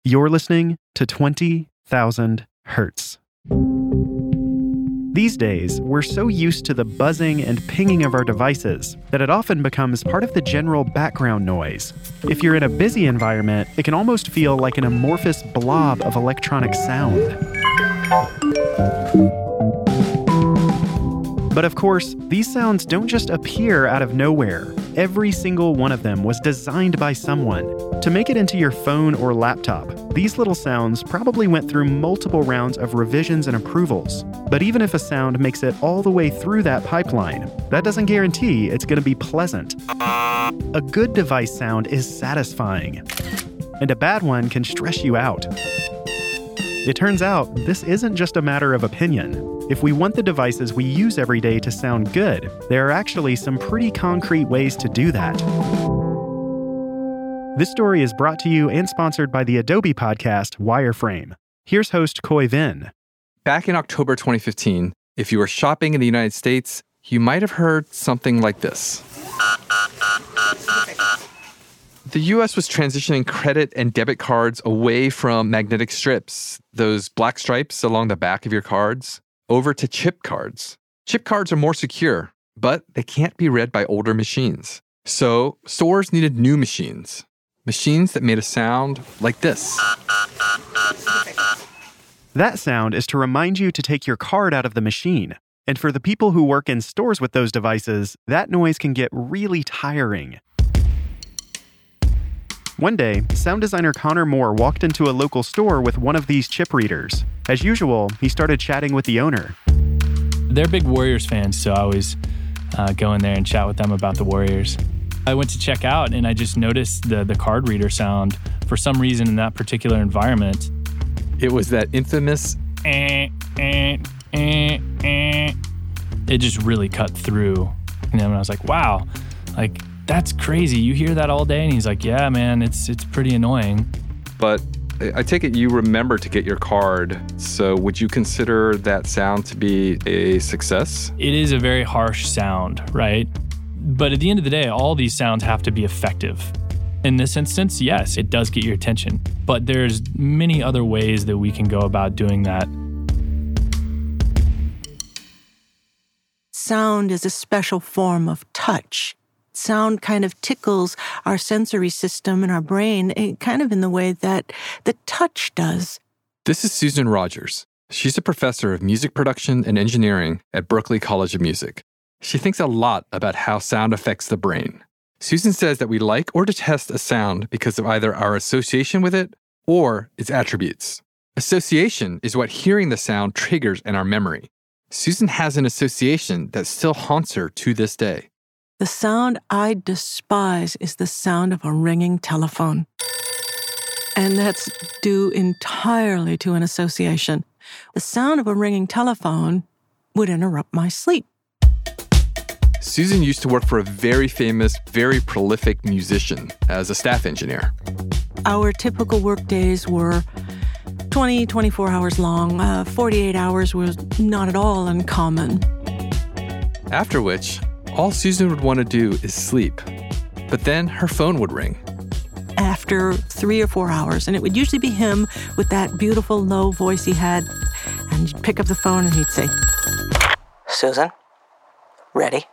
You're listening to 20,000 Hertz. These days, we're so used to the buzzing and pinging of our devices that it often becomes part of the general background noise. If you're in a busy environment, it can almost feel like an amorphous blob of electronic sound. But of course, these sounds don't just appear out of nowhere. Every single one of them was designed by someone. To make it into your phone or laptop, these little sounds probably went through multiple rounds of revisions and approvals. But even if a sound makes it all the way through that pipeline, that doesn't guarantee it's going to be pleasant. A good device sound is satisfying, and a bad one can stress you out. It turns out, this isn't just a matter of opinion. If we want the devices we use every day to sound good, there are actually some pretty concrete ways to do that. This story is brought to you and sponsored by the Adobe podcast Wireframe. Here's host Khoi Vinh. Back in October 2015, if you were shopping in the United States, you might have heard something like this. The U.S. was transitioning credit and debit cards away from magnetic strips, those black stripes along the back of your cards, over to chip cards. Chip cards are more secure, but they can't be read by older machines. So stores needed new machines that made a sound like this. That sound is to remind you to take your card out of the machine. And for the people who work in stores with those devices, that noise can get really tiring. One day, sound designer Connor Moore walked into a local store with one of these chip readers. As usual, he started chatting with the owner. They're big Warriors fans, so I always go in there and chat with them about the Warriors. I went to check out, and I just noticed the card reader sound for some reason in that particular environment. It was that infamous It just really cut through. And I was like, wow, like, that's crazy. You hear that all day? And he's like, yeah, man, it's pretty annoying. But I take it you remember to get your card. So would you consider that sound to be a success? It is a very harsh sound, right? But at the end of the day, all these sounds have to be effective. In this instance, yes, it does get your attention. But there's many other ways that we can go about doing that. Sound is a special form of touch. Sound kind of tickles our sensory system in our brain, kind of in the way that the touch does. This is Susan Rogers. She's a professor of music production and engineering at Berklee College of Music. She thinks a lot about how sound affects the brain. Susan says that we like or detest a sound because of either our association with it or its attributes. Association is what hearing the sound triggers in our memory. Susan has an association that still haunts her to this day. The sound I despise is the sound of a ringing telephone. And that's due entirely to an association. The sound of a ringing telephone would interrupt my sleep. Susan used to work for a very famous, very prolific musician as a staff engineer. Our typical work days were 20, 24 hours long. 48 hours was not at all uncommon. After which, all Susan would want to do is sleep. But then her phone would ring. After 3 or 4 hours, and it would usually be him with that beautiful low voice he had. And you'd pick up the phone and he'd say, "Susan, ready?"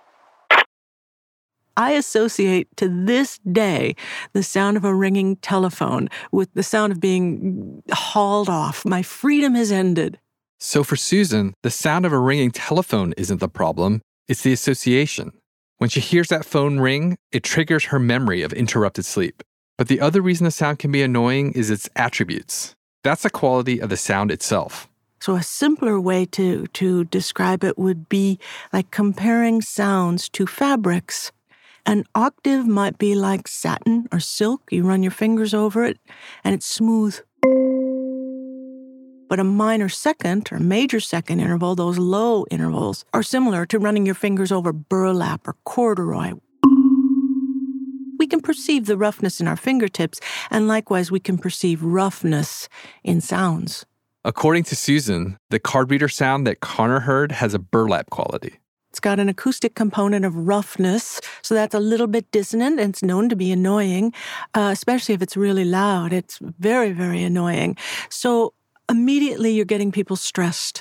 I associate to this day the sound of a ringing telephone with the sound of being hauled off. My freedom has ended. So for Susan, the sound of a ringing telephone isn't the problem. It's the association. When she hears that phone ring, it triggers her memory of interrupted sleep. But the other reason the sound can be annoying is its attributes. That's the quality of the sound itself. So a simpler way to describe it would be like comparing sounds to fabrics. An octave might be like satin or silk. You run your fingers over it, and it's smooth. But a minor second or major second interval, those low intervals, are similar to running your fingers over burlap or corduroy. We can perceive the roughness in our fingertips, and likewise we can perceive roughness in sounds. According to Susan, the card reader sound that Connor heard has a burlap quality. It's got an acoustic component of roughness, so that's a little bit dissonant, and it's known to be annoying, especially if it's really loud. It's very, very annoying. So immediately you're getting people stressed.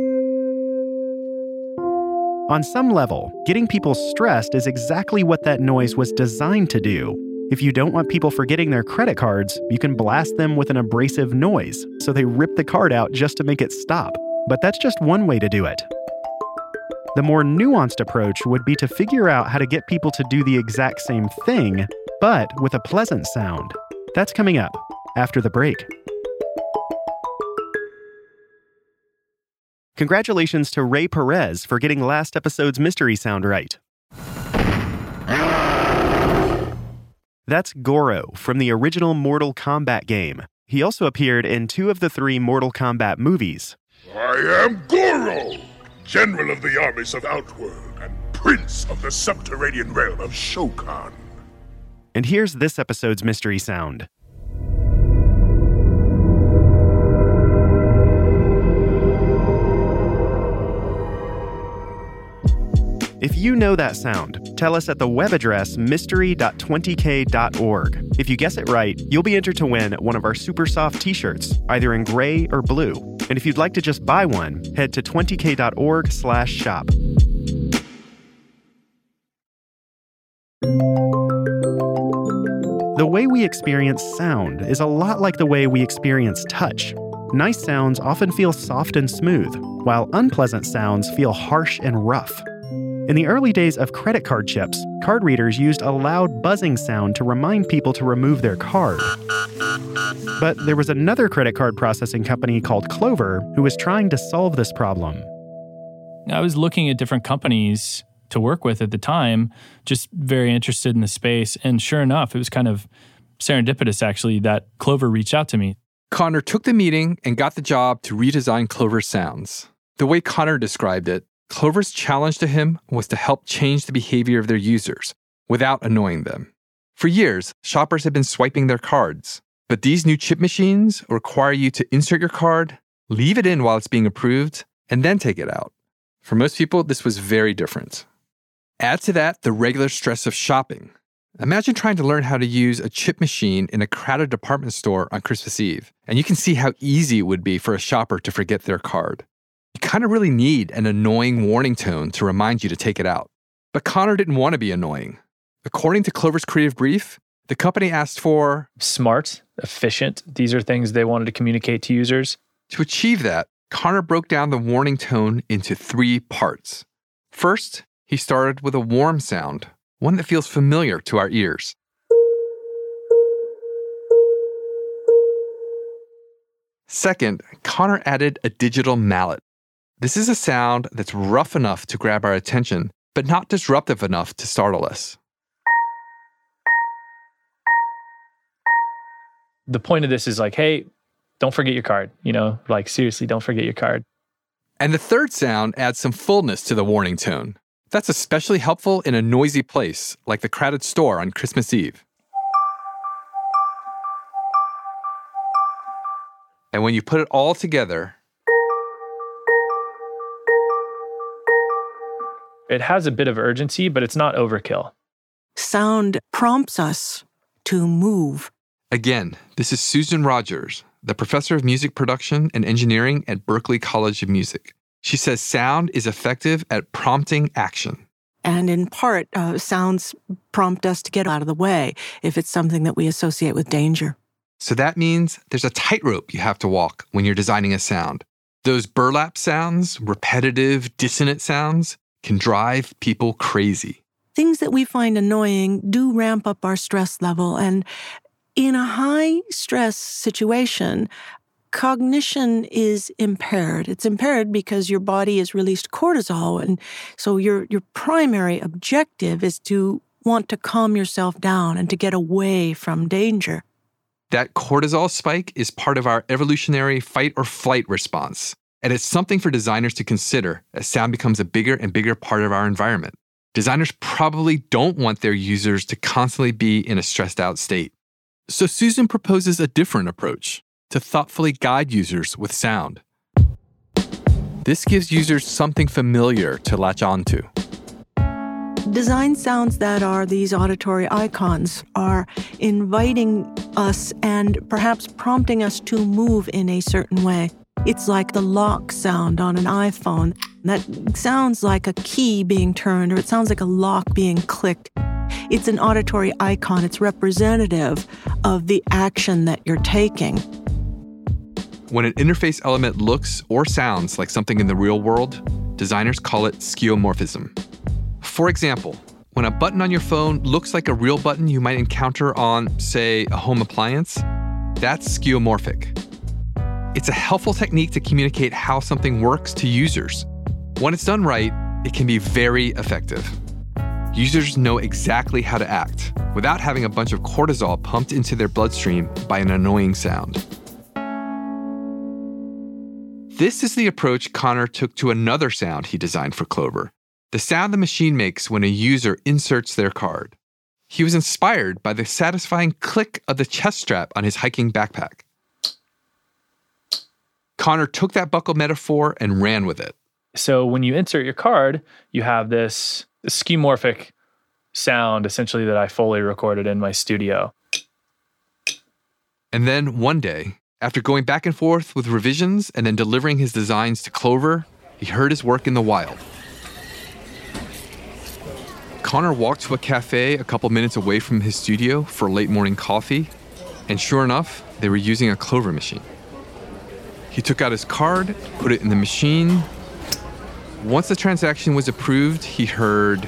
On some level, getting people stressed is exactly what that noise was designed to do. If you don't want people forgetting their credit cards, you can blast them with an abrasive noise, so they rip the card out just to make it stop. But that's just one way to do it. The more nuanced approach would be to figure out how to get people to do the exact same thing, but with a pleasant sound. That's coming up after the break. Congratulations to Ray Perez for getting last episode's mystery sound right. That's Goro from the original Mortal Kombat game. He also appeared in 2 of the 3 Mortal Kombat movies. I am Goro, General of the armies of Outworld and Prince of the subterranean realm of Shokan. And here's this episode's mystery sound. If you know that sound, tell us at the web address mystery.20k.org. If you guess it right, you'll be entered to win one of our super soft t-shirts, either in gray or blue. And if you'd like to just buy one, head to 20k.org/shop. The way we experience sound is a lot like the way we experience touch. Nice sounds often feel soft and smooth, while unpleasant sounds feel harsh and rough. In the early days of credit card chips, card readers used a loud buzzing sound to remind people to remove their card. But there was another credit card processing company called Clover who was trying to solve this problem. I was looking at different companies to work with at the time, just very interested in the space. And sure enough, it was kind of serendipitous, actually, that Clover reached out to me. Connor took the meeting and got the job to redesign Clover's sounds. The way Connor described it, Clover's challenge to him was to help change the behavior of their users without annoying them. For years, shoppers had been swiping their cards, but these new chip machines require you to insert your card, leave it in while it's being approved, and then take it out. For most people, this was very different. Add to that the regular stress of shopping. Imagine trying to learn how to use a chip machine in a crowded department store on Christmas Eve, and you can see how easy it would be for a shopper to forget their card. You kind of really need an annoying warning tone to remind you to take it out. But Connor didn't want to be annoying. According to Clover's creative brief, the company asked for smart, efficient. These are things they wanted to communicate to users. To achieve that, Connor broke down the warning tone into 3 parts. First, he started with a warm sound, one that feels familiar to our ears. Second, Connor added a digital mallet. This is a sound that's rough enough to grab our attention, but not disruptive enough to startle us. The point of this is like, hey, don't forget your card. Like seriously, don't forget your card. And the third sound adds some fullness to the warning tone. That's especially helpful in a noisy place, like the crowded store on Christmas Eve. And when you put it all together, it has a bit of urgency, but it's not overkill. Sound prompts us to move. Again, this is Susan Rogers, the professor of music production and engineering at Berklee College of Music. She says sound is effective at prompting action. And in part, sounds prompt us to get out of the way if it's something that we associate with danger. So that means there's a tightrope you have to walk when you're designing a sound. Those burlap sounds, repetitive, dissonant sounds, can drive people crazy. Things that we find annoying do ramp up our stress level. And in a high-stress situation, cognition is impaired. It's impaired because your body has released cortisol. And so your primary objective is to want to calm yourself down and to get away from danger. That cortisol spike is part of our evolutionary fight or flight response. And it's something for designers to consider as sound becomes a bigger and bigger part of our environment. Designers probably don't want their users to constantly be in a stressed out state. So Susan proposes a different approach to thoughtfully guide users with sound. This gives users something familiar to latch onto. Design sounds that are these auditory icons are inviting us and perhaps prompting us to move in a certain way. It's like the lock sound on an iPhone. That sounds like a key being turned, or it sounds like a lock being clicked. It's an auditory icon. It's representative of the action that you're taking. When an interface element looks or sounds like something in the real world, designers call it skeuomorphism. For example, when a button on your phone looks like a real button you might encounter on, say, a home appliance, that's skeuomorphic. It's a helpful technique to communicate how something works to users. When it's done right, it can be very effective. Users know exactly how to act without having a bunch of cortisol pumped into their bloodstream by an annoying sound. This is the approach Connor took to another sound he designed for Clover, the sound the machine makes when a user inserts their card. He was inspired by the satisfying click of the chest strap on his hiking backpack. Connor took that buckle metaphor and ran with it. So when you insert your card, you have this skeuomorphic sound, essentially, that I fully recorded in my studio. And then one day, after going back and forth with revisions and then delivering his designs to Clover, he heard his work in the wild. Connor walked to a cafe a couple minutes away from his studio for late morning coffee, and sure enough, they were using a Clover machine. He took out his card, put it in the machine. Once the transaction was approved, he heard...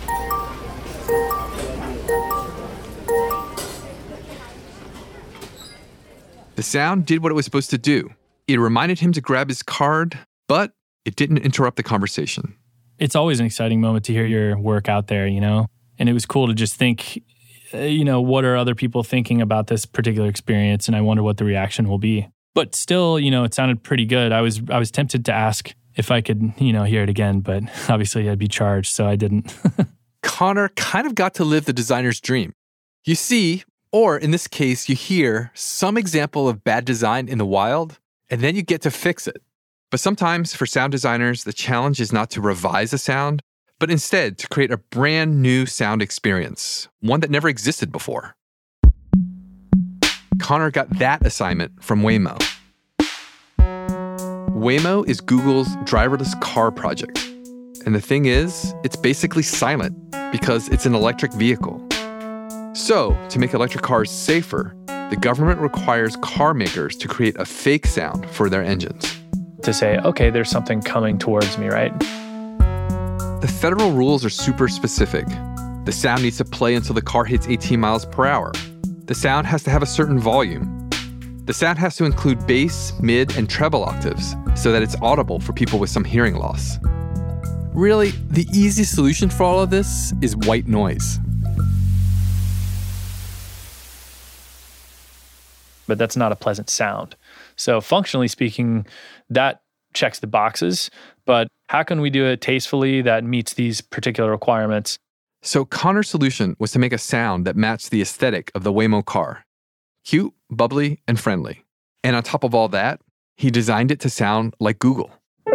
The sound did what it was supposed to do. It reminded him to grab his card, but it didn't interrupt the conversation. It's always an exciting moment to hear your work out there, you know? And it was cool to just think, what are other people thinking about this particular experience? And I wonder what the reaction will be. But still, it sounded pretty good. I was tempted to ask if I could, hear it again, but obviously I'd be charged, so I didn't. Connor kind of got to live the designer's dream. You see, or in this case, you hear some example of bad design in the wild, and then you get to fix it. But sometimes for sound designers, the challenge is not to revise a sound, but instead to create a brand new sound experience, one that never existed before. Connor got that assignment from Waymo. Waymo is Google's driverless car project. And the thing is, it's basically silent because it's an electric vehicle. So, to make electric cars safer, the government requires car makers to create a fake sound for their engines. To say, okay, there's something coming towards me, right? The federal rules are super specific. The sound needs to play until the car hits 18 miles per hour. The sound has to have a certain volume. The sound has to include bass, mid, and treble octaves so that it's audible for people with some hearing loss. Really, the easy solution for all of this is white noise. But that's not a pleasant sound. So functionally speaking, that checks the boxes, but how can we do it tastefully that meets these particular requirements? So Connor's solution was to make a sound that matched the aesthetic of the Waymo car. Cute, bubbly, and friendly. And on top of all that, he designed it to sound like Google.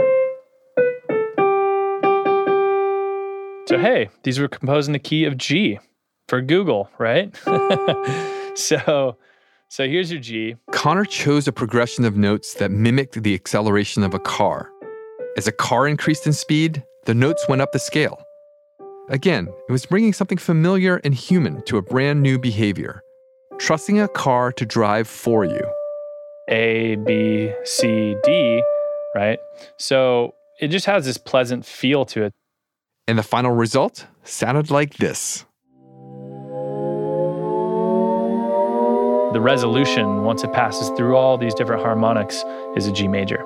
So hey, these were composed in the key of G for Google, right? So here's your G. Connor chose a progression of notes that mimicked the acceleration of a car. As a car increased in speed, the notes went up the scale. Again, it was bringing something familiar and human to a brand new behavior, trusting a car to drive for you. A, B, C, D, right? So it just has this pleasant feel to it. And the final result sounded like this. The resolution, once it passes through all these different harmonics, is a G major.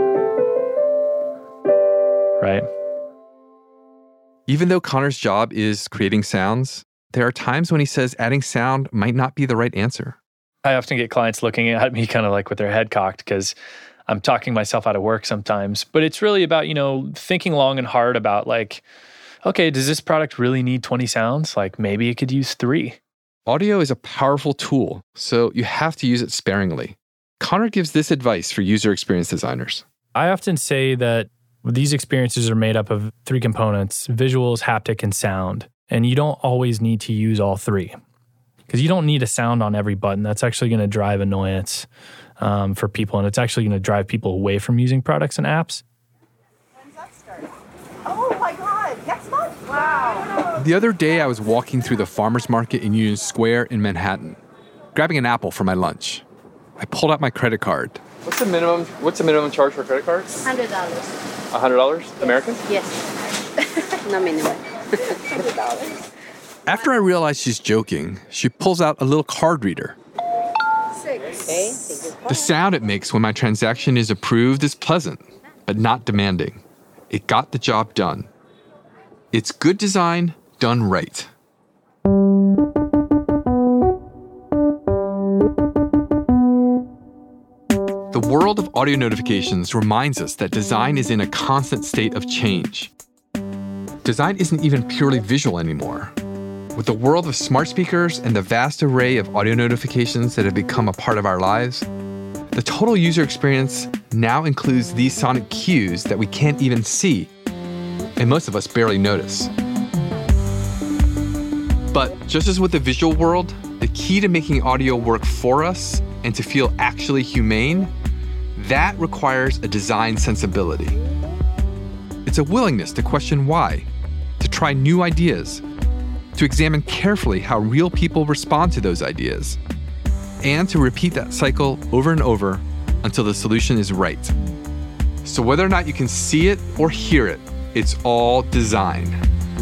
Right? Even though Connor's job is creating sounds, there are times when he says adding sound might not be the right answer. I often get clients looking at me kind of like with their head cocked because I'm talking myself out of work sometimes. But it's really about, thinking long and hard about like, okay, does this product really need 20 sounds? Like maybe it could use 3. Audio is a powerful tool, so you have to use it sparingly. Connor gives this advice for user experience designers. I often say that These experiences are made up of 3 components: visuals, haptic, and sound. And you don't always need to use all 3 because you don't need a sound on every button. That's actually going to drive annoyance for people, and it's actually going to drive people away from using products and apps. When's that start? Oh my God, next month? Wow. The other day, I was walking through the farmer's market in Union Square in Manhattan, grabbing an apple for my lunch. I pulled out my credit card. What's the minimum charge for a credit card? $100. $100 American? Yes. No minimum. $100. After I realized she's joking, she pulls out a little card reader. 6. Okay. The sound it makes when my transaction is approved is pleasant, but not demanding. It got the job done. It's good design done right. The world of audio notifications reminds us that design is in a constant state of change. Design isn't even purely visual anymore. With the world of smart speakers and the vast array of audio notifications that have become a part of our lives, the total user experience now includes these sonic cues that we can't even see, and most of us barely notice. But just as with the visual world, the key to making audio work for us and to feel actually humane, that requires a design sensibility. It's a willingness to question why, to try new ideas, to examine carefully how real people respond to those ideas, and to repeat that cycle over and over until the solution is right. So whether or not you can see it or hear it, it's all design.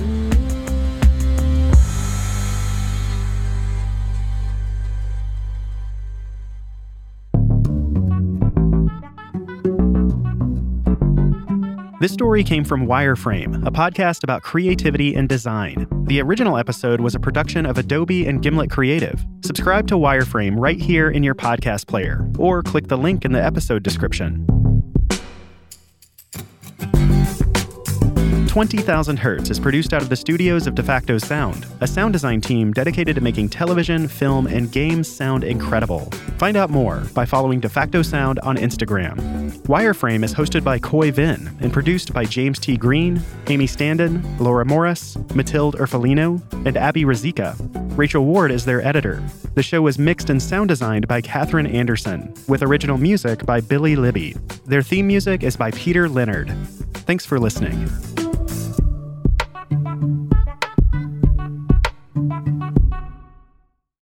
This story came from Wireframe, a podcast about creativity and design. The original episode was a production of Adobe and Gimlet Creative. Subscribe to Wireframe right here in your podcast player, or click the link in the episode description. 20,000 Hertz is produced out of the studios of DeFacto Sound, a sound design team dedicated to making television, film, and games sound incredible. Find out more by following DeFacto Sound on Instagram. Wireframe is hosted by Coy Vin and produced by James T. Green, Amy Standen, Laura Morris, Matilde Urfolino, and Abby Razika. Rachel Ward is their editor. The show was mixed and sound designed by Catherine Anderson, with original music by Billy Libby. Their theme music is by Peter Leonard. Thanks for listening.